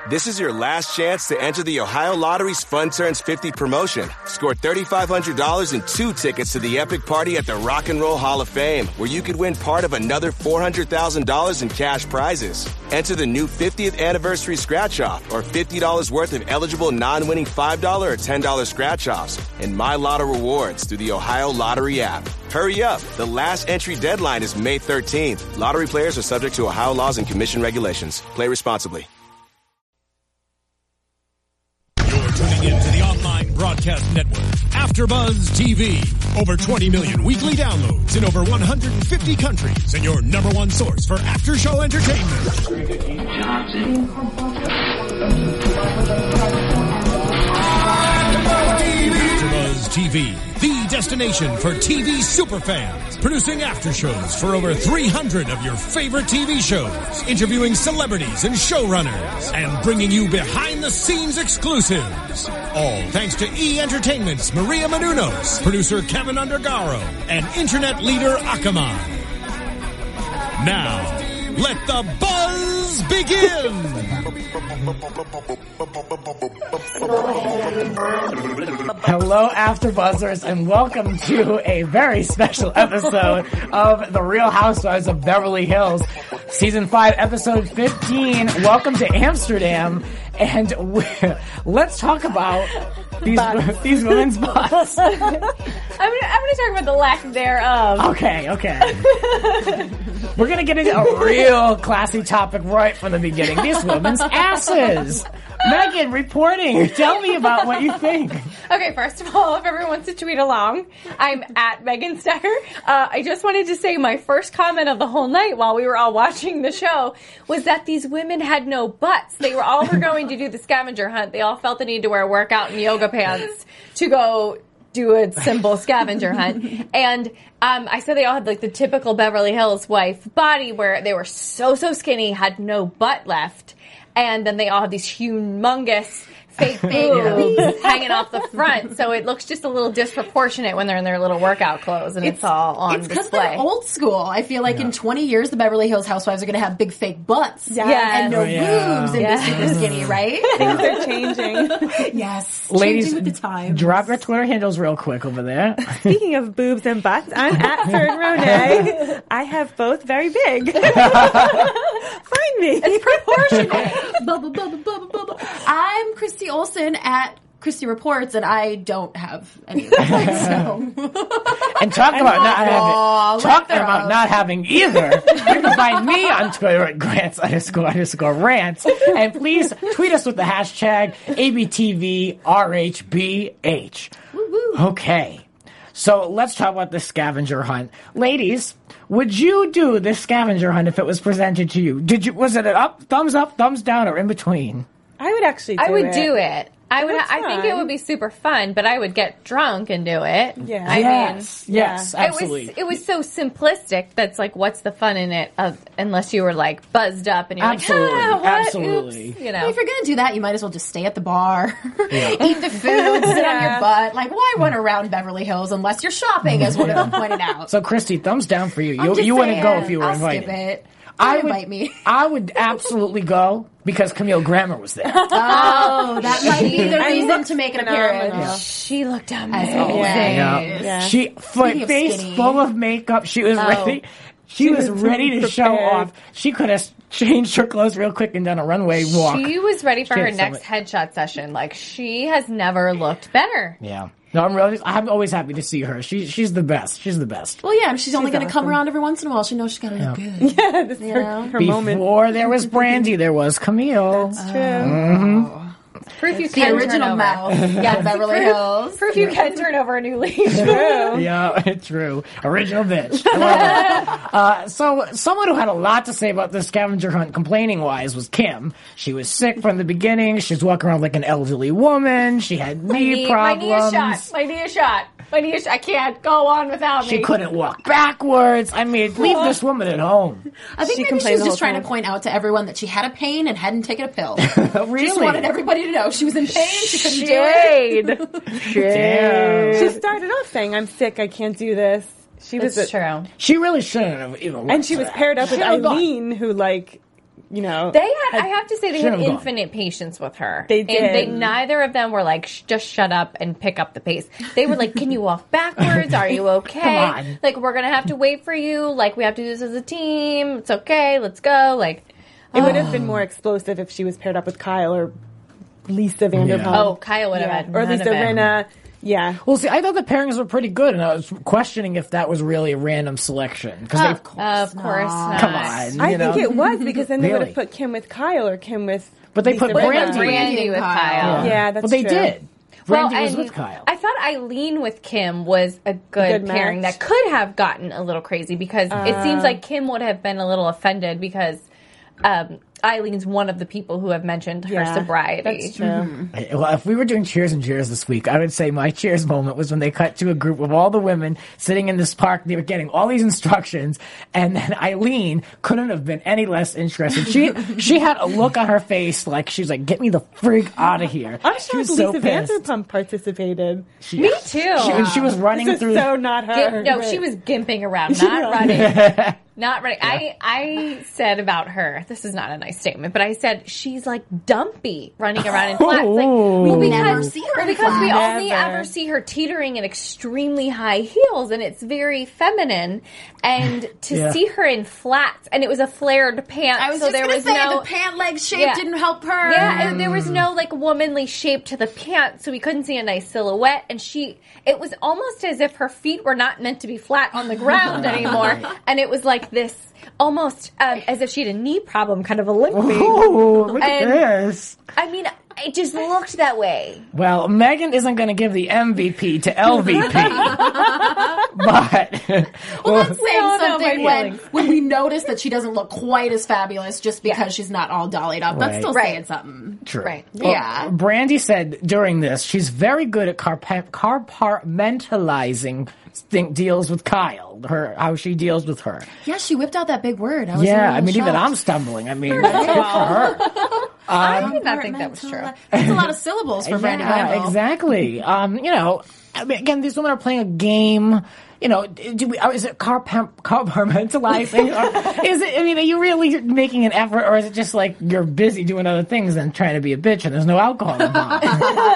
This is your last chance to enter the Ohio Lottery's Fun Turns 50 promotion. Score $3,500 and 2 tickets to the epic party at the Rock and Roll Hall of Fame, where you could win part of another $400,000 in cash prizes. Enter the new 50th anniversary scratch-off or $50 worth of eligible non-winning $5 or $10 scratch-offs and My Lotto rewards through the Ohio Lottery app. Hurry up. The last entry deadline is May 13th. Lottery players are subject to Ohio laws and commission regulations. Play responsibly. Tuning in to the online broadcast network, AfterBuzz TV. Over 20 million weekly downloads in over 150 countries, and your number one source for after-show entertainment. AfterBuzz TV, the destination for TV superfans. Producing aftershows for over 300 of your favorite TV shows. Interviewing celebrities and showrunners. And bringing you behind-the-scenes exclusives. All thanks to E! Entertainment's Maria Menounos, producer Kevin Undergaro, and internet leader Akamai. Now, let the buzz begin! Hello, AfterBuzzers, and welcome to a very special episode of The Real Housewives of Beverly Hills, Season 5, Episode 15. Welcome to Amsterdam, and let's talk about these women's butts. I'm gonna talk about the lack thereof. Okay. We're gonna get into a real classy topic right from the beginning. These women's asses. Megan, reporting. Tell me about what you think. Okay, first of all, if everyone wants to tweet along, I'm at Megan Stecker. I just wanted to say my first comment of the whole night while we were all watching the show was that these women had no butts. They were all going to do the scavenger hunt. They all felt the need to wear workout and yoga pants to go do a simple scavenger hunt. And I said they all had like the typical Beverly Hills wife body where they were so skinny, had no butt left. And then they all have these humongous fake boobs hanging off the front. So it looks just a little disproportionate when they're in their little workout clothes and it's all on display. It's because they're old school. I feel like in 20 years, the Beverly Hills housewives are going to have big fake butts. And no boobs and be super skinny, right? Things are changing. Yes. Ladies, changing with the times. Drop your Twitter handles real quick over there. Speaking of boobs and butts, I'm at Fern Ronay. I have both very big. Find me. It's proportionate. Bubble. I'm Christy Olsen at Christy Reports, and I don't have any of that. And talk about not having either. You can find me on Twitter at Grants__rants. And please tweet us with the hashtag ABTVRHBH. Okay. So let's talk about the scavenger hunt. Ladies, would you do this scavenger hunt if it was presented to you? Was it an thumbs up, thumbs down, or in between? I would actually do it. I would do it. I think it would be super fun, but I would get drunk and do it. Yeah. Yes, absolutely. It was so simplistic that's like, what's the fun in it unless you were like buzzed up and you're absolutely. Oops, you know. Well, if you're going to do that, you might as well just stay at the bar, eat the food, sit on your butt. Like, why run around Beverly Hills unless you're shopping, as one of them pointed out. So, Christy, thumbs down for you. You wouldn't go if you were invited. Skip it. Invite me. I would absolutely go because Camille Grammer was there. Oh, that might be the reason to make an appearance. Yeah. She looked amazing. Yeah. She face full of makeup. She was ready. She was ready to show off. She could have changed her clothes real quick and done a runway walk. She was ready for her next headshot session. Like, she has never looked better. Yeah. No, I'm always happy to see her. She's the best. She's the best. Well, yeah, she's only going to come around every once in a while. She knows she's got to look good. Yeah, this is her moment. Before there was Brandy, there was Camille. That's true. Mm-hmm. Proof you can original mouth. Yeah, Beverly Hills. Proof you can turn over a new leaf. True. Yeah, true. Original bitch. I love it. So someone who had a lot to say about the scavenger hunt, complaining wise, was Kim. She was sick from the beginning. She was walking around like an elderly woman. She had knee problems. My knee is shot. I can't go on without me. She couldn't walk backwards. I mean, leave this woman at home. I think maybe she was just trying to point out to everyone that she had a pain and hadn't taken a pill. Really? She just wanted everybody to know she was in pain. She couldn't do it. Shade. She started off saying, "I'm sick. I can't do this." That's true. She really shouldn't have even. And she was paired up with Eileen, who you know. I have to say, they had Should've gone. infinite patience with her. They did. And they, neither of them were like, just shut up and pick up the pace. They were like, can you walk backwards? Are you okay? Come on. Like, we're going to have to wait for you. Like, we have to do this as a team. It's okay. Let's go. Like, It would have been more explosive if she was paired up with Kyle or Lisa Vanderpump. oh, Kyle would have had Or none Lisa of it. Rinna. Yeah. Well, see, I thought the pairings were pretty good, and I was questioning if that was really a random selection. Because Of course not. come on, I you know? think it was because then they would Really? have put Kim with Kyle or Kim with But they Lisa put Rinna. Brandy with Kyle. Yeah, that's Well, they true. did. Well, Brandy was and with Kyle. I thought Eileen with Kim was a good Good pairing match. that could have gotten a little crazy because it seems like Kim would have been a little offended because Eileen's one of the people who have mentioned her sobriety. That's true. Well, if we were doing cheers and cheers this week, I would say my cheers moment was when they cut to a group of all the women sitting in this park. They were getting all these instructions, and then Eileen couldn't have been any less interested. She had a look on her face like she's like, "Get me the frig out of here." I'm She shocked was so Lisa pissed. Vanderpump participated. Me too. She was running This through. is so not her. No, she was gimping around, not running. Not running. I said about her, this is not a nice statement, but I said she's like dumpy running around in flats. Like, well, We never see her in because we flats. only Never. ever see her teetering in extremely high heels, and it's very feminine. And to Yeah. see her in flats, and it was a flared pant, I was so just there going was to say, no the pant leg shape Yeah. didn't help her. Yeah, and there was no like womanly shape to the pants, so we couldn't see a nice silhouette. And it was almost as if her feet were not meant to be flat on the ground anymore. And it was like this, almost as if she had a knee problem, kind of a limping. Ooh, look at And- this. I mean, it just looked that way. Well, Megan isn't going to give the MVP to LVP, but Well, that's saying all know something my when, feelings. when we notice that she doesn't look quite as fabulous just because she's not all dollied up. That's Right. still Right. saying something. true. Right. Yeah. Brandy said during this, she's very good at compartmentalizing deals with Kyle, how she deals with her. Yeah, she whipped out that big word. I was Yeah, a I little mean, even shocked. I'm stumbling. I mean, good for her. I did not think that was true. That's a lot of syllables for Brandy Yeah, Glanville. exactly. I mean, again, these women are playing a game. Is it compartmentalizing? Or is it, I mean, are you really making an effort, or is it just like you're busy doing other things and trying to be a bitch and there's no alcohol involved?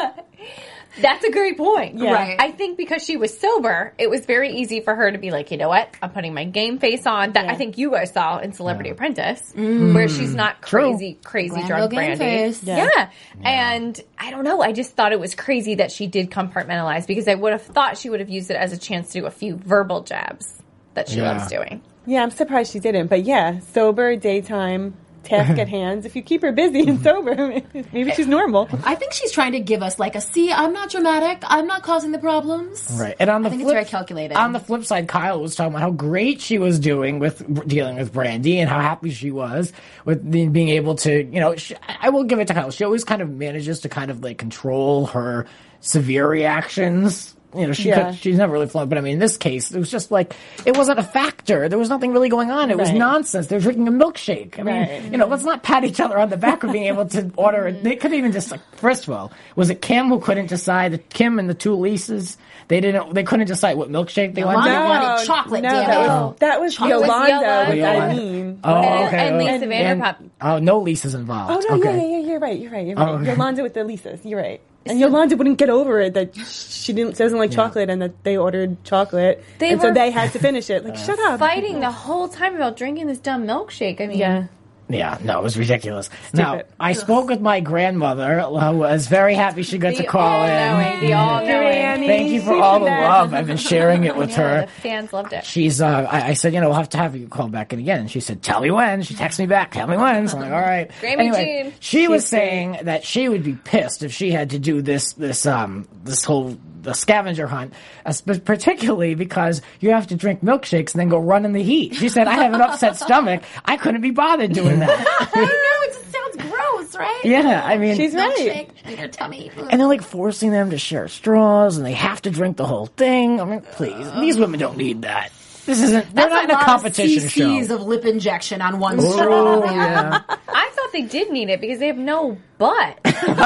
That's a great point. Yeah. Right. I think because she was sober, it was very easy for her to be like, you know what? I'm putting my game face on. That I think you guys saw in Celebrity Apprentice, where she's not crazy Glanville drunk game Brandy. face. Yeah. And I don't know. I just thought it was crazy that she did compartmentalize because I would have thought she would have used it as a chance to do a few verbal jabs that she Yeah. loves doing. Yeah, I'm surprised she didn't. But yeah, sober, daytime, task at hand. If you keep her busy and sober, maybe she's normal. I think she's trying to give us see, I'm not dramatic. I'm not causing the problems. Right. And on the I think flip, it's very calculated. On the flip side, Kyle was talking about how great she was doing with dealing with Brandy and how happy she was with being able to, I will give it to Kyle. She always kind of manages to kind of like control her severe reactions. She's never really flown, but I mean, in this case, it was just like, it wasn't a factor. There was nothing really going on. It was Right. nonsense. They were drinking a milkshake. I mean, Right. let's not pat each other on the back for being able to order it. They could even just, first of all, was it Kim who couldn't decide, Kim and the two Lisa's, they couldn't decide what milkshake they wanted. Yolanda wanted chocolate, no, damn it. that was Chocolate. Yolanda Yolanda. with Yolanda. Eileen. Oh, okay. And Lisa And- Vanderpump. Oh, no Lisa's involved. Oh, no, okay. yeah, you're right. Oh, okay. Yolanda with the Lisas, you're right. And Yolanda wouldn't get over it that she doesn't like chocolate and that they ordered chocolate. They and so were they had to finish it. Like, shut up. Fighting the whole time about drinking this dumb milkshake. I mean, Yeah. Yeah, no, it was ridiculous. Now, I spoke with my grandmother, who was very happy she got to call in. We all know it. Granny. Thank you for all the love. I've been sharing it with Yeah, her. the fans loved it. She's, I said, we'll have to have you call back in again. And she said, tell me when. She texted me back, tell me when. So I'm like, all right. Grammy Anyway, Jean. she was saying that she would be pissed if she had to do this whole the scavenger hunt, particularly because you have to drink milkshakes and then go run in the heat. She said, I have an upset stomach. I couldn't be bothered doing that. I know, it just sounds gross, right? Yeah, I mean, She's right. Milkshake in your tummy. and they're like forcing them to share straws, and they have to drink the whole thing. I mean, please, these women don't need that. This isn't. They're not in a competition show. CCs of lip injection on one straw. Oh yeah. I thought they did need it because they have no butt.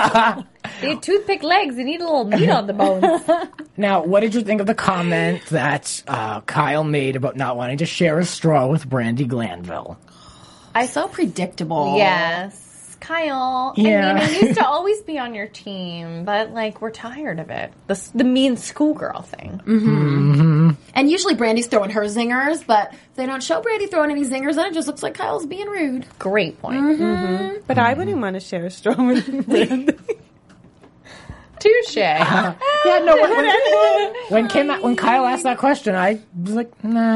They have toothpick legs. They need a little meat on the bones. Now, what did you think of the comment that Kyle made about not wanting to share a straw with Brandy Glanville? So predictable. Yes. Kyle, Yeah. I mean, it used to always be on your team, but, like, we're tired of it. The mean schoolgirl thing. And usually Brandy's throwing her zingers, but if they don't show Brandy throwing any zingers, then it just looks like Kyle's being rude. Great point. But I wouldn't want to share a straw with Brandy. Touche. Yeah, no. When Kyle asked that question, I was like, nah.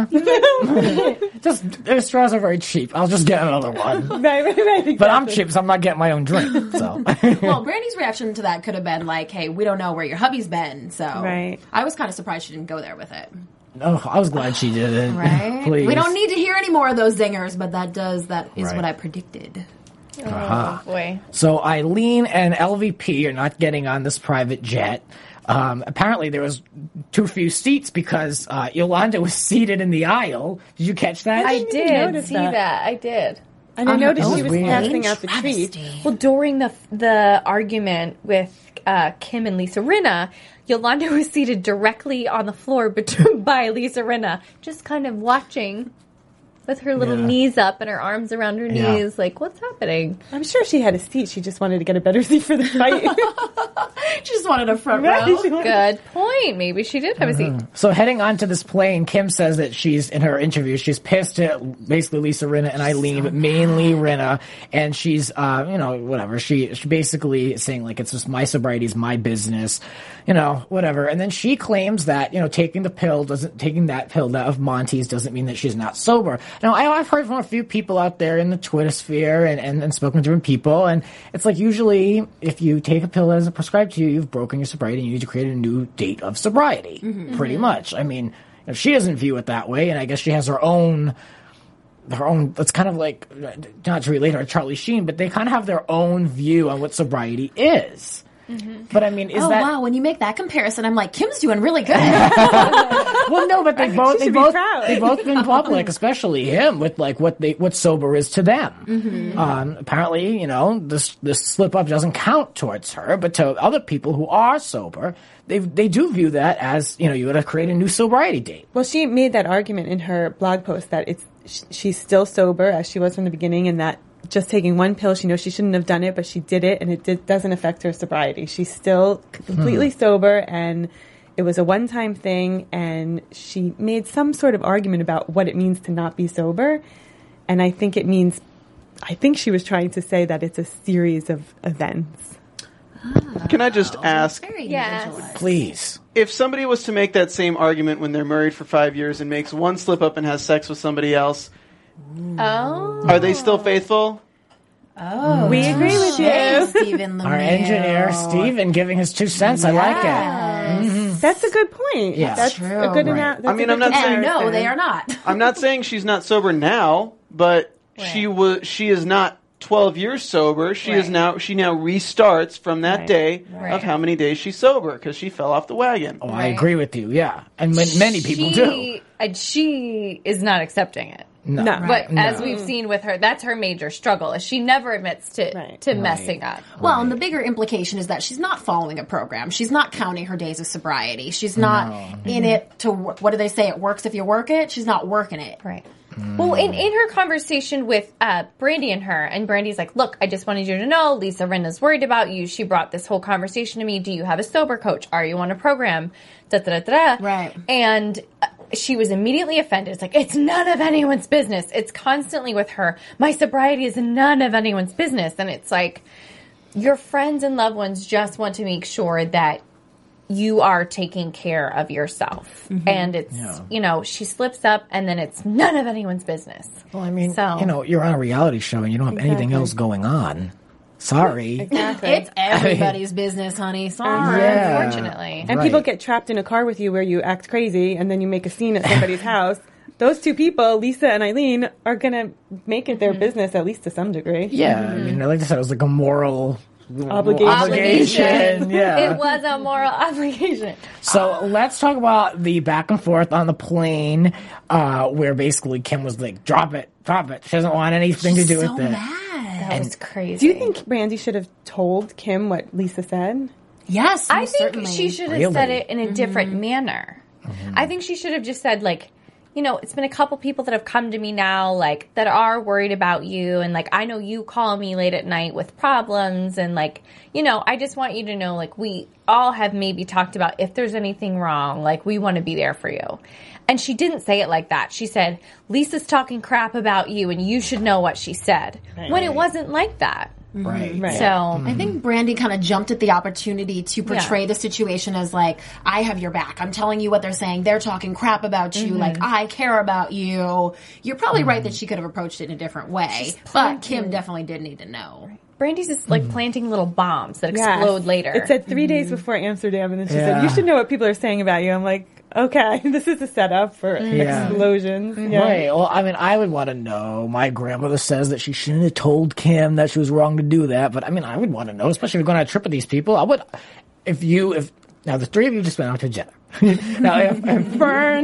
Those straws are very cheap. I'll just get another one. Right. But I'm cheap, so I'm not getting my own drink. So. Well, Brandy's reaction to that could have been like, hey, we don't know where your hubby's been. So Right. I was kind of surprised she didn't go there with it. Oh, I was glad she did it. Right? Please. We don't need to hear any more of those zingers, but that is Right. what I predicted. Oh, boy. So Eileen and LVP are not getting on this private jet. Apparently there was too few seats because Yolanda was seated in the aisle. Did you catch that? I didn't did notice see that. that. I did. And I noticed that she was was weird. passing out the treat. Travesty. Well, during the argument with Kim and Lisa Rinna, Yolanda was seated directly on the floor by Lisa Rinna, just kind of watching with her little knees up and her arms around her Yeah. knees, like, what's happening? I'm sure she had a seat. She just wanted to get a better seat for the fight. She just wanted a front Right. row. Good point. Maybe she did have a seat. So heading onto this plane, Kim says that she's, in her interview, she's pissed at basically Lisa Rinna and Eileen, but mainly Rinna, and she's, whatever. She basically is saying, like, it's just my sobriety is my business, whatever. And then she claims that, taking that pill of Monty's doesn't mean that she's not sober. Now, I've heard from a few people out there in the Twitter sphere and spoken to different people, and it's like usually if you take a pill as prescribed to you, you've broken your sobriety and you need to create a new date of sobriety, pretty much. I mean, if she doesn't view it that way, and I guess she has her own, it's kind of like, not to relate her to Charlie Sheen, but they kind of have their own view on what sobriety is. But I mean, Wow, when you make that comparison, I'm like, Kim's doing really good. Well, no, but they both been public, especially him, with like what sober is to them. Apparently, this slip up doesn't count towards her, but to other people who are sober, they do view that as you got to create a new sobriety date. Well, she made that argument in her blog post that she's still sober as she was from the beginning, and that just taking one pill, she knows she shouldn't have done it, but she did it, and it doesn't affect her sobriety. She's still completely sober, and it was a one-time thing, and she made some sort of argument about what it means to not be sober, and I think she was trying to say that it's a series of events. Can I just ask, Very Yes. individualized. Please. if somebody was to make that same argument when they're married for 5 years and makes one slip up and has sex with somebody else, are they still faithful? Oh, We agree with you. Stephen Our engineer, Steven, giving his 2 cents. I like it. That's a good point. Yeah. That's True. a good Right. amount. I mean, I'm not saying- And no, they are not. I'm not saying she's not sober now, but she is not 12 years sober. She now restarts from that Right. day Right. of how many days she's sober because she fell off the wagon. Oh, I agree with you. Yeah, and many people do. And she is not accepting it. No. But as we've seen with her, that's her major struggle. Is she never admits to messing up. Well, and the bigger implication is that she's not following a program. She's not counting her days of sobriety. She's not in it to, what do they say? It works if you work it. She's not working it. Right. Well, in her conversation with Brandy and her, and Brandy's like, look, I just wanted you to know Lisa Rinna's worried about you. She brought this whole conversation to me. Do you have a sober coach? Are you on a program? Da, da, da, da. Right. And she was immediately offended. It's like, it's none of anyone's business. It's constantly with her. My sobriety is none of anyone's business. And it's like, your friends and loved ones just want to make sure that you are taking care of yourself. And it's, she slips up and then it's none of anyone's business. Well, I mean, So- you're on a reality show and you don't have anything else going on. Sorry. Exactly. It's everybody's business, honey. Sorry. Yeah. Unfortunately. And Right. people get trapped in a car with you where you act crazy and then you make a scene at somebody's house. Those two people, Lisa and Eileen, are going to make it their business, at least to some degree. Yeah, I mean, like I said, it was like a moral Obligation. Yeah. It was a moral obligation. So let's talk about the back and forth on the plane, where basically Kim was like, drop it. She doesn't want anything to do So with it. mad. That was crazy. Do you think Brandy should have told Kim what Lisa said? Yes, I most think certainly. she should have Really? said it in a different manner. I think she should have just said, like, you know, it's been a couple people that have come to me now, like, that are worried about you. And, like, I know you call me late at night with problems. And, like, you know, I just want you to know, like, we all have maybe talked about if there's anything wrong, like, we want to be there for you. And she didn't say it like that. She said, Lisa's talking crap about you and you should know what she said. When it wasn't like that. Right. So I think Brandy kind of jumped at the opportunity to portray the situation as like, I have your back. I'm telling you what they're saying. They're talking crap about you. Like, I care about you. You're probably right that she could have approached it in a different way. But Kim definitely did need to know. Brandy's just like planting little bombs that explode later. It said 3 days before Amsterdam, and then she said, you should know what people are saying about you. I'm like, okay, this is a setup for explosions. Yeah. Right. Well, I mean, I would want to know. My grandmother says that she shouldn't have told Kim that she was wrong to do that. But I mean, I would want to know, especially if you're going on a trip with these people. I would, now the three of you just went out together. Now, if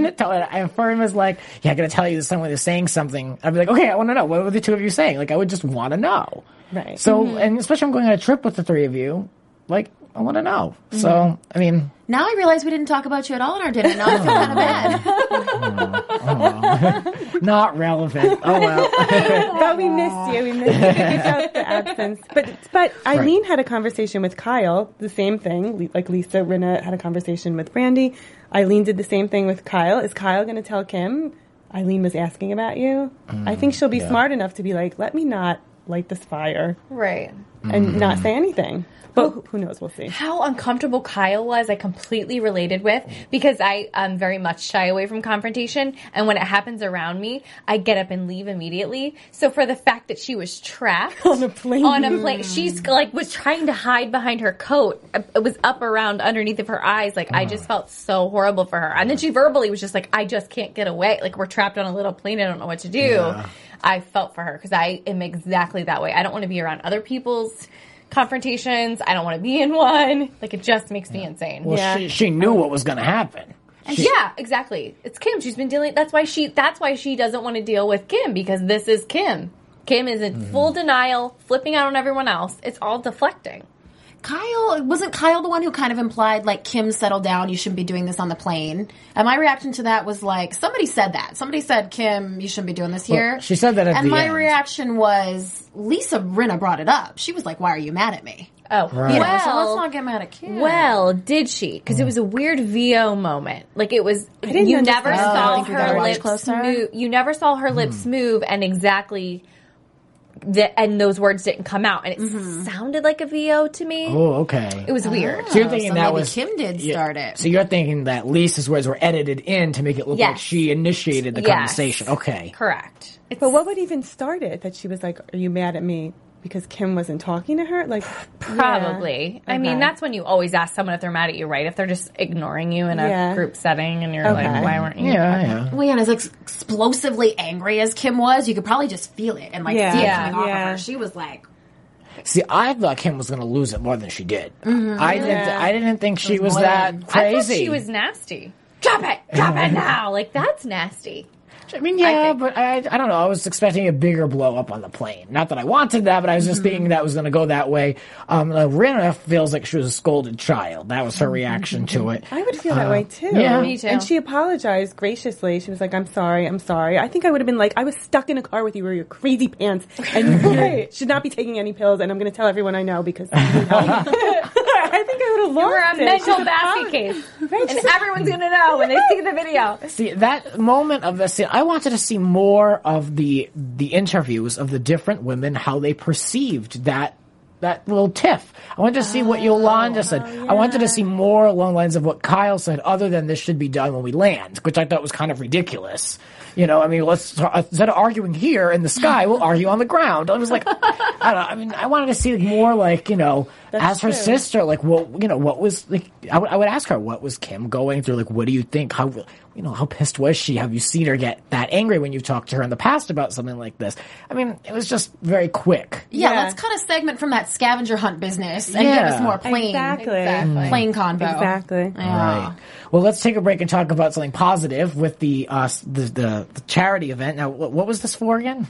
Fern was like, yeah, I'm going to tell you that someone is saying something, I'd be like, okay, I want to know. What were the two of you saying? Like, I would just want to know. Right. So, and especially if I'm going on a trip with the three of you, like, I want to know. So, I mean. Now I realize we didn't talk about you at all in our dinner. Now I feel kind of bad. Not relevant. Oh, well. But we missed you. We missed you. Without the absence. But Eileen had a conversation with Kyle, the same thing. Like Lisa Rinna had a conversation with Brandy. Eileen did the same thing with Kyle. Is Kyle going to tell Kim, Eileen was asking about you? I think she'll be smart enough to be like, let me not light this fire. Right. And not say anything. But who knows? We'll see. How uncomfortable Kyle was, I completely related with, because I very much shy away from confrontation, and when it happens around me, I get up and leave immediately. So for the fact that she was trapped on a plane, she's like was trying to hide behind her coat. It was up around underneath of her eyes. Like I just felt so horrible for her. And then she verbally was just like, I just can't get away. Like we're trapped on a little plane. I don't know what to do. Yeah. I felt for her because I am exactly that way. I don't want to be around other people's confrontations. I don't want to be in one. Like, it just makes me insane. Well, she knew what was going to happen. Yeah, exactly. It's Kim. She's been dealing. That's why she doesn't want to deal with Kim, because this is Kim. Kim is in full denial, flipping out on everyone else. It's all deflecting. Wasn't Kyle the one who kind of implied, like, Kim, settle down, you shouldn't be doing this on the plane? And my reaction to that was like, somebody said that. Somebody said, Kim, you shouldn't be doing this here. She said that at the end. And my reaction was, Lisa Rinna brought it up. She was like, why are you mad at me? Oh, right. Well, so let's not get mad at Kim. Well, did she? Because it was a weird VO moment. Like, it was, you never saw her lips move. You never saw her lips move, and exactly... and those words didn't come out, and it sounded like a VO to me. Oh, okay. It was weird. So you're thinking that was Kim did start it. So you're thinking that Lisa's words were edited in to make it look like she initiated the conversation. Okay, correct. But what would even start it? That she was like, "Are you mad at me because Kim wasn't talking to her?" Like, probably. Yeah. I mean, that's when you always ask someone if they're mad at you, right? If they're just ignoring you in a group setting, and you're like, "Why weren't you?" Yeah. Well, and as explosively angry as Kim was, you could probably just feel it and see it coming off of her. She was like. See, I thought Kim was going to lose it more than she did. I didn't think she was that crazy. I thought she was nasty. Drop it now. Like, that's nasty. I mean, but I don't know. I was expecting a bigger blow up on the plane. Not that I wanted that, but I was just thinking that was going to go that way. Rinna feels like she was a scolded child. That was her reaction to it. I would feel that way too. Yeah, me too. And she apologized graciously. She was like, "I'm sorry. I think I would have been like, I was stuck in a car with you or your crazy pants, and you should not be taking any pills. And I'm going to tell everyone I know because." I think I would have lost We're a mental basket case. Right, and everyone's going to know when they see the video. See, that moment of the scene, I wanted to see more of the interviews of the different women, how they perceived that little tiff. I wanted to see what Yolanda said. Yeah. I wanted to see more along the lines of what Kyle said, other than this should be done when we land, which I thought was kind of ridiculous. You know, I mean, instead of arguing here in the sky, we'll argue on the ground. I was like, I don't know. I mean, I wanted to see more like, you know, as her sister, like, what was, like, I would ask her, what was Kim going through? Like, what do you think? How pissed was she? Have you seen her get that angry when you've talked to her in the past about something like this? I mean, it was just very quick. Yeah, let's kind of segment from that scavenger hunt business and give us more plain convo. Exactly. Yeah. Right. Well, let's take a break and talk about something positive with the charity event. Now, what was this for again?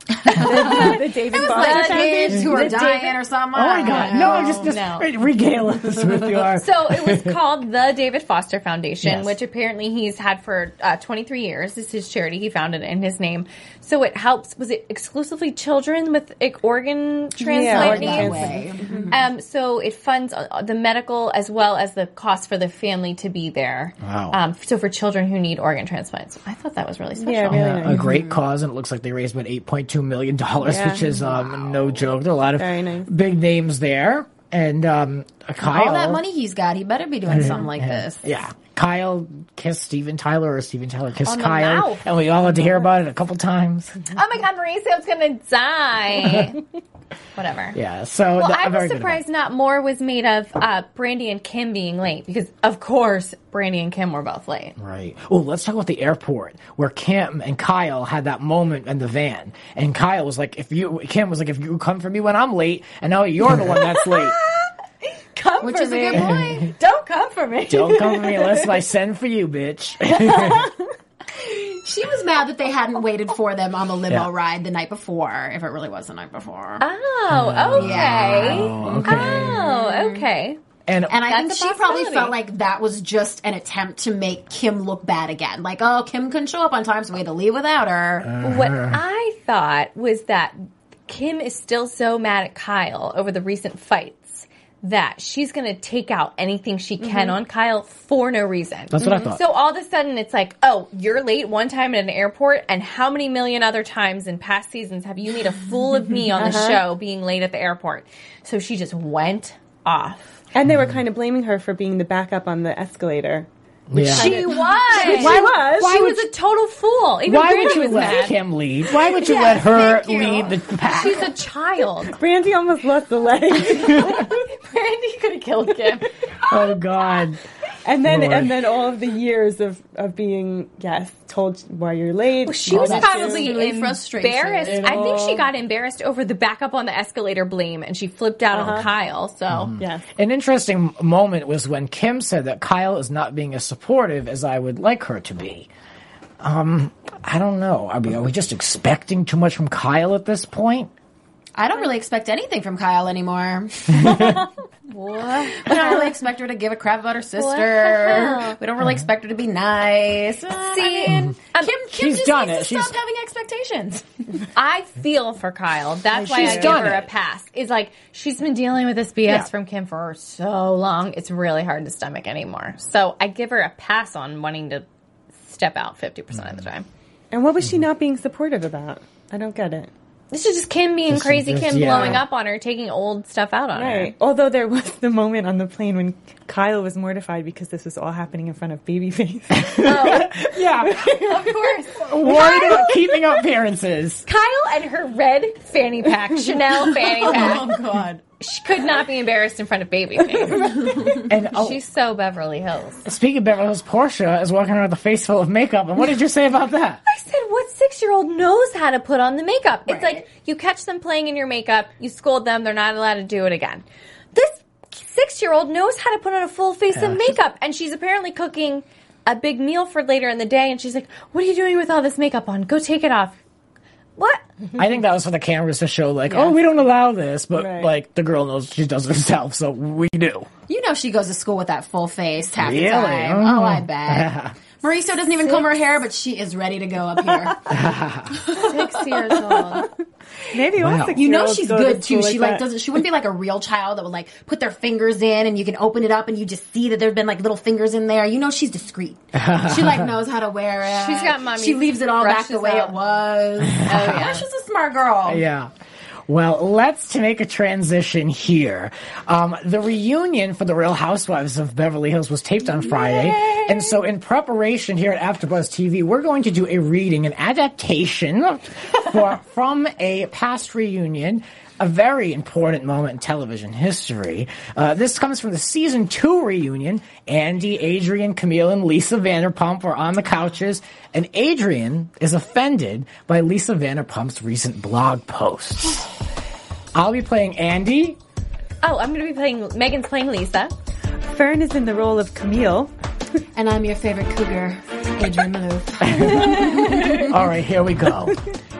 The David Foster Kids who are The dying David- or something. Oh my God! No, just regale us with your. So it was called the David Foster Foundation, Yes. which apparently he's had for 23 years. This is his charity. He founded it in his name. So it helps. Was it exclusively children with organ transplant organ needs? So it funds the medical as well as the cost for the family to be there. Wow. So for children who need organ transplants, I thought that was really special. Yeah, really nice. A great cause, and it looks like they raised about $8.2 million, which is no joke. There are a lot of Very nice. big names there, and Kyle. All that money he's got, he better be doing something like this. Yeah. Kyle kissed Steven Tyler, or Steven Tyler kissed On the Kyle, mouth. and we all had to hear about it a couple times. Oh my God, Mauricio's gonna die. Whatever. Yeah, so Well, I'm I very was good about surprised not more was made of Brandy and Kim being late because, of course, Brandy and Kim were both late. it. Right. Oh, let's talk about the airport where Kim and Kyle had that moment in the van, and Kyle was like, Kim was like, if you come for me when I'm late, and now you're the one that's late. Come Which for is a me. good point. Don't come for me. Don't come for me unless I send for you, bitch. She was mad that they hadn't waited for them on the limo Yeah. ride the night before, if it really was the night before. Oh, okay. okay. Oh, okay. And And I think That's a she probably possibility. felt like that was just an attempt to make Kim look bad again. Like, oh, Kim couldn't show up on time, so we had to leave without her. What I thought was that Kim is still so mad at Kyle over the recent fights that she's going to take out anything she can on Kyle for no reason. That's what I thought. So all of a sudden it's like, oh, you're late one time at an airport, and how many million other times in past seasons have you made a fool of me on the show being late at the airport? So she just went off. And they were kind of blaming her for being the backup on the escalator. yeah. She was. Why She would was a total fool. Even Why Brandy would you was let mad. Kim lead? Why would you let her thank you. lead the pack? She's a child. Brandy almost lost the leg. Brandy could have killed Kim. Oh God. And then Lord. and then all of the years of being told why you're late. Well, she was that's probably really frustrating. embarrassed. I think she got embarrassed over the backup on the escalator blame, and she flipped out on Kyle. So Yes. An interesting moment was when Kim said that Kyle is not being as supportive as I would like her to be. I don't know. I mean, are we just expecting too much from Kyle at this point? I don't really expect anything from Kyle anymore. what? We don't really expect her to give a crap about her sister. hell? We don't really expect her to be nice. Kim She's just done needs it. to She's- stop having expectations. I feel for Kyle. That's why She's I give done her it. a pass. It's like she's been dealing with this BS Yeah. from Kim for so long. It's really hard to stomach anymore. So I give her a pass on wanting to step out 50% of the time. And what was she not being supportive about? I don't get it. This is just Kim being crazy, this- Kim yeah. blowing up on her, taking old stuff out on Right. Although there was the moment on the plane when Kyle was mortified because this was all happening in front of Babyface. Yeah. her. Of course. Worried about keeping up appearances. Kyle and her red fanny pack, Chanel fanny pack. God. She could not be embarrassed in front of Babyface. And She's so Beverly Hills. speaking of Beverly Hills, Portia is walking around with a face full of makeup. And what did you say about that? I said, what 6-year-old knows how to put on the makeup? It's like you catch them playing in your makeup, you scold them, they're not allowed to do it again. This 6-year-old knows how to put on a full face of makeup, and she's apparently cooking a big meal for later in the day, and she's like, what are you doing with all this makeup on? Go take it off. What? I think that was for the cameras to show, like, oh, we don't allow this, but Right. like the girl knows she does it herself, so we do. You know she goes to school with that full face half Really? the time. Oh. Oh, I bet. Mauricio doesn't even comb her hair, but she is ready to go up here. 6 years old. Maybe all Wow. 6-year-olds You know she's go to good school too. She that. doesn't. She wouldn't be like a real child that would like put their fingers in and you can open it up and you just see that there've been like little fingers in there. You know she's discreet. She like knows how to wear it. She's got mommy's She leaves it all back the brushes way out. it was. Oh yeah, she's a smart girl. Yeah. Well, let's make a transition here. The reunion for the Real Housewives of Beverly Hills was taped on Friday. And so in preparation here at AfterBuzz TV, we're going to do a reading, an adaptation from a past reunion, a very important moment in television history. This comes from the season 2 reunion. Andy, Adrian, Camille, and Lisa Vanderpump were on the couches, and Adrian is offended by Lisa Vanderpump's recent blog posts. I'll be playing Andy. Oh, I'm going to be playing, Megan's playing Lisa. Fern is in the role of Camille. And I'm your favorite cougar, Adrian Malouf. All right, here we go.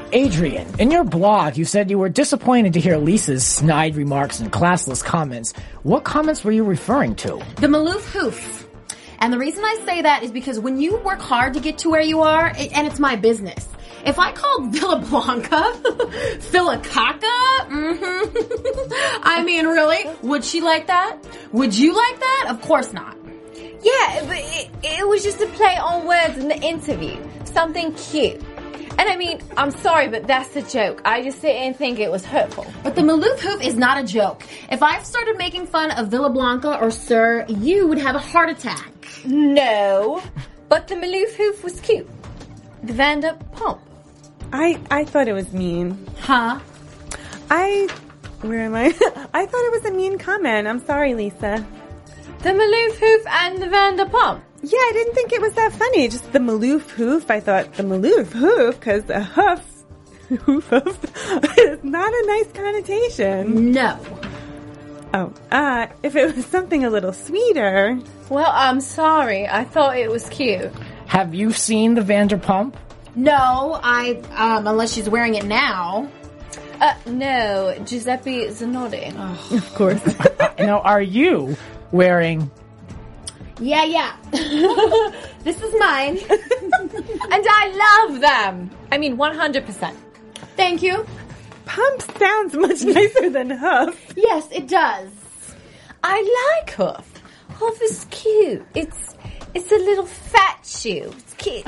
Adrian, in your blog, you said you were disappointed to hear Lisa's snide remarks and classless comments. What comments were you referring to? The Maloof Hoof. And the reason I say that is because when you work hard to get to where you are, and it's my business. If I called Villa Blanca Philacaca, I mean, really? Would she like that? Would you like that? Of course not. Yeah, but it was just a play on words in the interview. Something cute. And I mean, I'm sorry, but that's a joke. I just didn't think it was hurtful. But the Maloof Hoof is not a joke. If I started making fun of Villa Blanca or Sir, you would have a heart attack. No, but the Maloof Hoof was cute. The Vanderpump. I thought it was mean. Huh? Where am I? I thought it was a mean comment. I'm sorry, Lisa. The Maloof Hoof and the Vanderpump. Yeah, I didn't think it was that funny. Just the Maloof Hoof. I thought the Maloof Hoof, because a hoof is not a nice connotation. No. Oh, if it was something a little sweeter. Well, I'm sorry. I thought it was cute. Have you seen the Vanderpump? No, unless she's wearing it now. No, Giuseppe Zanotti. Oh, of course. Now, are you wearing... Yeah. This is mine. And I love them. I mean, 100%. Thank you. Pump sounds much nicer than hoof. Yes, it does. I like Hoof. Hoof is cute. It's a little fat shoe. It's cute.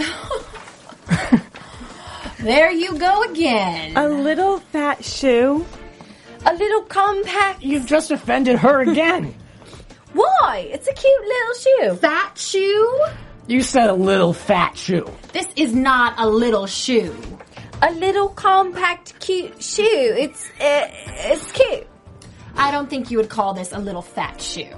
There you go again. A little fat shoe. A little compact. You've just offended her again. Why? It's a cute little shoe. Fat shoe? You said a little fat shoe. This is not a little shoe. A little compact, cute shoe. It's cute. I don't think you would call this a little fat shoe.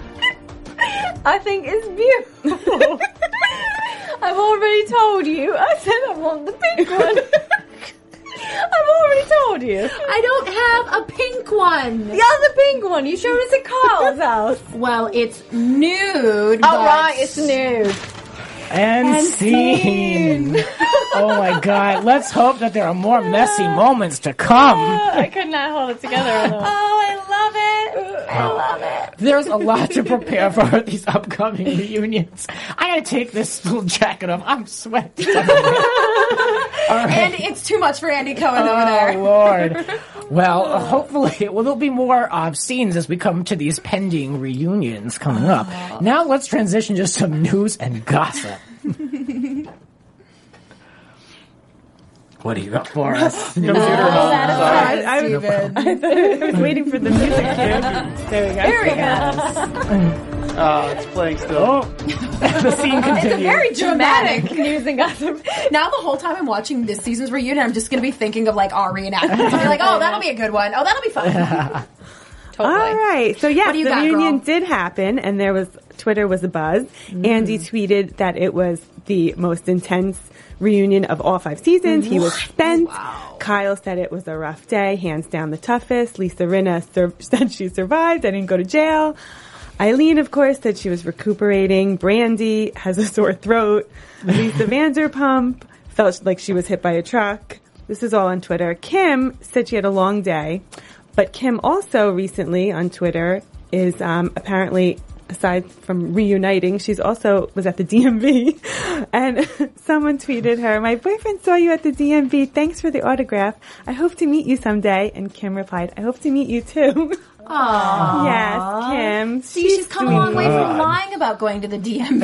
I think it's beautiful. I've already told you. I said I want the pink one. I've already told you. I don't have a pink one. The other pink one you showed us at Carl's house. Well, it's nude. Oh, right, it's nude. And scene. Oh my God. Let's hope that there are more messy moments to come. I could not hold it together. I love it. I love it. There's a lot to prepare for these upcoming reunions. I gotta take this little jacket off. I'm sweating. And it's too much for Andy Cohen over there. Oh, Lord. Well, hopefully, there'll be more scenes as we come to these pending reunions coming up. Now let's transition to some news and gossip. What do you got for us? I was waiting for the music cue. There we go. Here we go. It's playing still. Oh, the scene continues. It's a very dramatic news and gossip. Now the whole time I'm watching this season's reunion, I'm just going to be thinking of like our reenactments. I'll be like, oh, that'll be a good one. Oh, that'll be fun. Totally. All right. So yes, the got, reunion girl? did happen, and Twitter was abuzz. Andy tweeted that it was the most intense reunion of all 5 seasons. He was spent. Wow. Kyle said it was a rough day, hands down the toughest. Lisa Rinna said she survived. I didn't go to jail. Eileen, of course, said she was recuperating. Brandy has a sore throat. Lisa Vanderpump felt like she was hit by a truck. This is all on Twitter. Kim said she had a long day. But Kim also recently on Twitter is apparently, aside from reuniting, she's also was at the DMV. And someone tweeted her, "My boyfriend saw you at the DMV. Thanks for the autograph. I hope to meet you someday." And Kim replied, "I hope to meet you too." Aww. Yes, Kim. See, she's come a long way from lying about going to the DMV.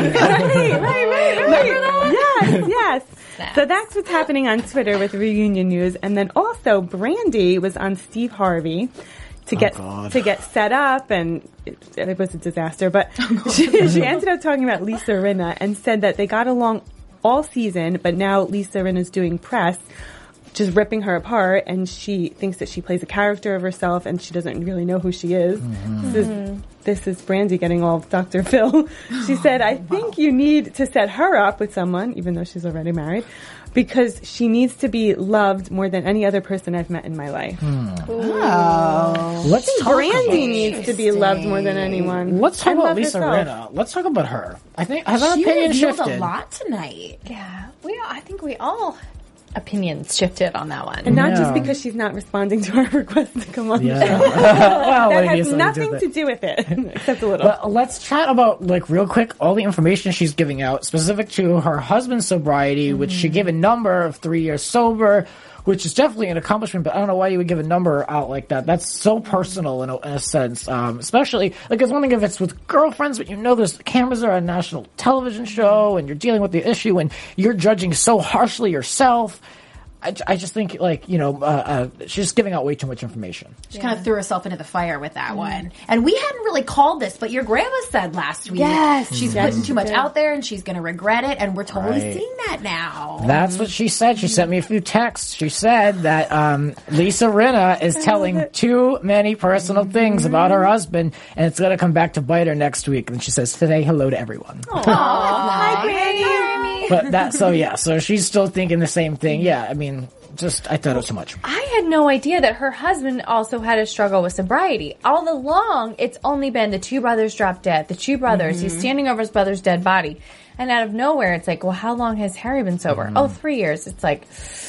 right. Yes. So that's what's happening on Twitter with reunion news. And then also Brandy was on Steve Harvey to get set up, and it was a disaster. But she ended up talking about Lisa Rinna and said that they got along all season, but now Lisa Rinna's doing press, just ripping her apart, and she thinks that she plays a character of herself, and she doesn't really know who she is. Mm-hmm. This is Brandy getting all Dr. Phil. She said, "I think you need to set her up with someone," even though she's already married, "because she needs to be loved more than any other person I've met in my life." Oh. Brandy needs to be loved more than anyone. Let's talk about Lisa Rinna. Let's talk about her. I think has our opinion shifted a lot tonight. Yeah, I think we all opinions shifted on that one. And not Yeah. just because she's not responding to our request to come on the show. Well, That maybe has something nothing with to it. do with it, except a little. But let's chat about, like, real quick, all the information she's giving out specific to her husband's sobriety, which she gave a number of 3 years sober, which is definitely an accomplishment, but I don't know why you would give a number out like that. That's so personal in a sense. Especially, like, it's one thing if it's with girlfriends, but there's cameras are on a national television show, and you're dealing with the issue, and you're judging so harshly yourself. I just think, like, she's just giving out way too much information. She kind of threw herself into the fire with that one. And we hadn't really called this, but your grandma said last week she's putting too much out there and she's going to regret it, and we're totally seeing that now. That's what she said. She sent me a few texts. She said that Lisa Rinna is telling too many personal things about her husband, and it's going to come back to bite her next week. And she says, "Today, hello to everyone." Hi, Granny. But so she's still thinking the same thing. Yeah, I mean, I thought it was too much. I had no idea that her husband also had a struggle with sobriety. All along, it's only been the two brothers dropped dead. The two brothers. He's standing over his brother's dead body. And out of nowhere, it's like, well, how long has Harry been sober? Oh, 3 years. It's like...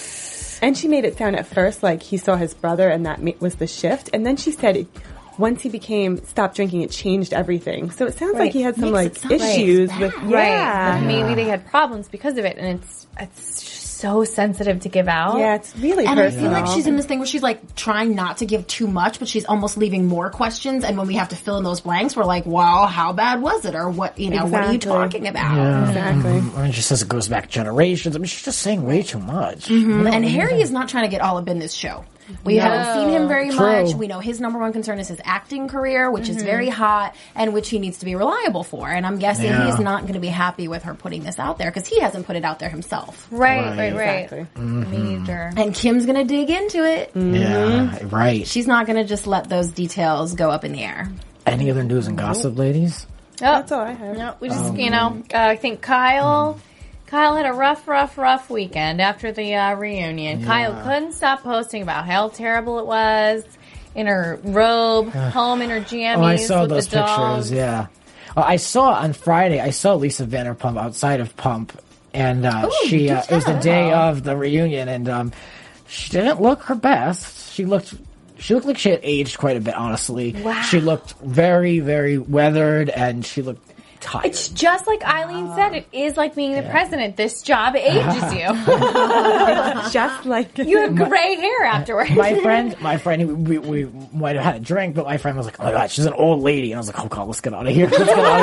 And she made it sound at first like he saw his brother and that was the shift. And then she said once he stopped drinking, it changed everything. So it sounds like he had some issues with, Right. Maybe they had problems because of it. And it's so sensitive to give out. Yeah, it's really And personal. I feel like she's in this thing where she's like trying not to give too much, but she's almost leaving more questions. And when we have to fill in those blanks, we're like, well, how bad was it? Or what, what are you talking about? Exactly. And she says it goes back generations. I mean, she's just saying way too much. And Harry is not trying to get all up in this show. We haven't seen him very much. We know his number one concern is his acting career, which is very hot and which he needs to be reliable for. And I'm guessing he's not going to be happy with her putting this out there because he hasn't put it out there himself. Right. Exactly. Major. And Kim's going to dig into it. Yeah, right. She's not going to just let those details go up in the air. Any other news and gossip, ladies? That's all I have. No, we just, I think Kyle had a rough weekend after the reunion. Yeah. Kyle couldn't stop posting about how terrible it was in her robe, home in her jammies. Oh, I saw with those the dogs. pictures, yeah. I saw on Friday, Lisa Vanderpump outside of Pump, and it was the day of the reunion, and she didn't look her best. She looked like she had aged quite a bit, honestly. Wow. She looked very, very weathered, and she looked tired. It's just like Eileen said. It is like being the president. This job ages you. Just like you have gray hair afterwards. My friend, we might have had a drink, but my friend was like, "Oh my god, she's an old lady," and I was like, "Oh god, let's get out of here."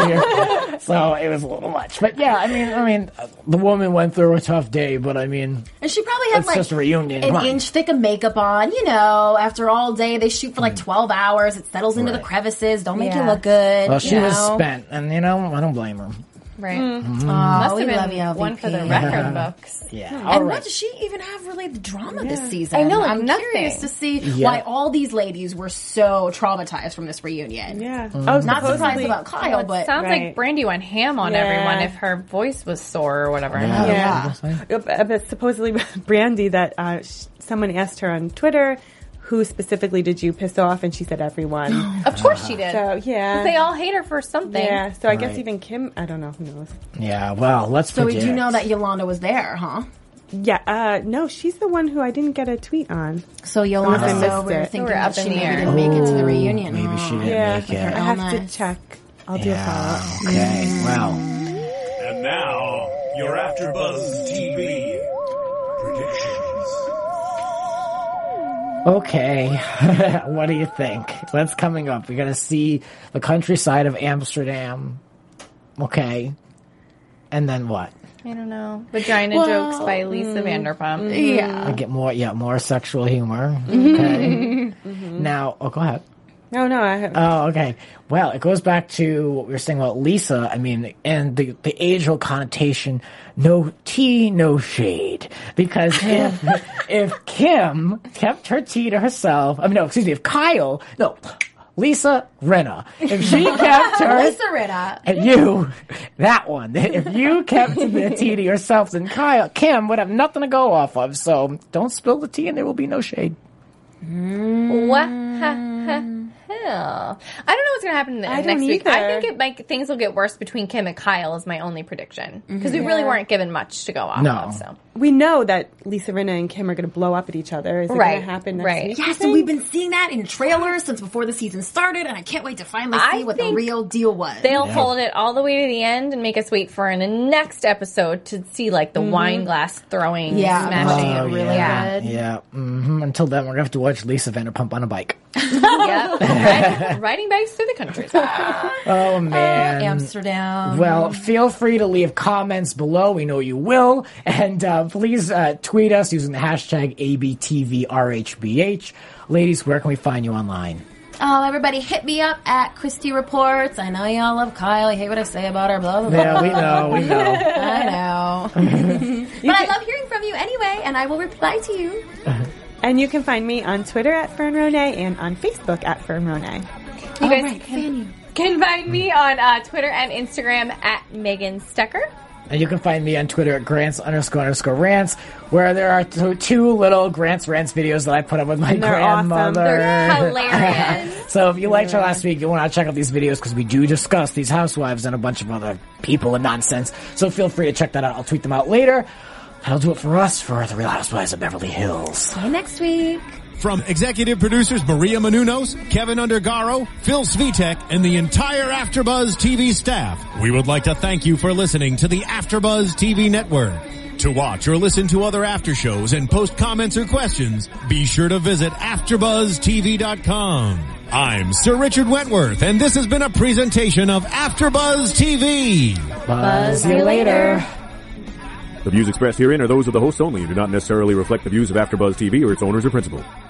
So it was a little much, but yeah, I mean, the woman went through a tough day, but I mean, and she probably had it's just a reunion. an inch thick of makeup on. After all day, they shoot for like 12 hours. It settles into the crevices. Don't make you look good. Well, she was spent, and I don't blame her. Right. Must Must have been one for the record books. Yeah. And what does she even have really the drama this season? I know, like I'm nothing. curious to see why all these ladies were so traumatized from this reunion. Yeah. Not surprised about Kyle, but Sounds like Brandy went ham on everyone if her voice was sore or whatever. Yeah. But supposedly Brandy, that someone asked her on Twitter, who specifically did you piss off? And she said everyone. Of course she did. So, yeah. They all hate her for something. Yeah, so I guess even Kim, I don't know, who knows. Yeah, well, let's So predict. we do know that Yolanda was there, huh? Yeah, no, she's the one who I didn't get a tweet on. So Yolanda Unless I sober, missed it. thinking We're that up she in the maybe air. didn't make it to the reunion. Maybe she didn't make it. I have to illness. check. I'll do a follow-up. Okay, well. And now, your AfterBuzz TV predictions. Okay, what do you think? What's coming up? We're going to see the countryside of Amsterdam. Okay. And then what? I don't know. Vagina jokes by Lisa Vanderpump. Yeah. I get more sexual humor. Okay. Now, go ahead. No, I haven't. Oh, okay. Well, it goes back to what we were saying about Lisa. I mean, and the age-old connotation, no tea, no shade. Because if Kim kept her tea to herself, if Kyle, Lisa Rinna, if she kept her... Lisa Rinna. If you kept the tea to yourself, then Kim would have nothing to go off of. So don't spill the tea and there will be no shade. What? Hell. I don't know what's going to happen next week. I think things will get worse between Kim and Kyle is my only prediction. Because we really weren't given much to go off of. So. we know that Lisa Rinna and Kim are going to blow up at each other. Is it going to happen next week? Yes, and we've been seeing that in trailers since before the season started, and I can't wait to finally see what the real deal was. They'll hold it all the way to the end and make us wait for in the next episode to see like the wine glass throwing, smashing it really good. Yeah. Mm-hmm. Until then, we're going to have to watch Lisa Vanderpump on a bike. Riding bikes through the countryside. Oh, man. Amsterdam. Well, feel free to leave comments below. We know you will. And please tweet us using the hashtag ABTVRHBH. Ladies, where can we find you online? Oh, everybody hit me up at Christy Reports. I know y'all love Kyle. You hate what I say about her, blah, blah, blah. Yeah, we know. I know. But I love hearing from you anyway, and I will reply to you. And you can find me on Twitter at Fern Ronay and on Facebook at Fern Ronay. You guys can find me on Twitter and Instagram at Megan Stecker. And you can find me on Twitter at Grants__Rants, where there are two little Grants Rants videos that I put up with my grandmother. Awesome. They're hilarious. So if you liked our last week, you want to check out these videos because we do discuss these housewives and a bunch of other people and nonsense. So feel free to check that out. I'll tweet them out later. That'll do it for us for The Real Housewives of Beverly Hills. See you next week. From executive producers Maria Menounos, Kevin Undergaro, Phil Svitek, and the entire AfterBuzz TV staff, we would like to thank you for listening to the AfterBuzz TV network. To watch or listen to other after shows and post comments or questions, be sure to visit AfterBuzzTV.com. I'm Sir Richard Wentworth, and this has been a presentation of AfterBuzz TV. Buzz you later. The views expressed herein are those of the hosts only and do not necessarily reflect the views of AfterBuzz TV or its owners or principals.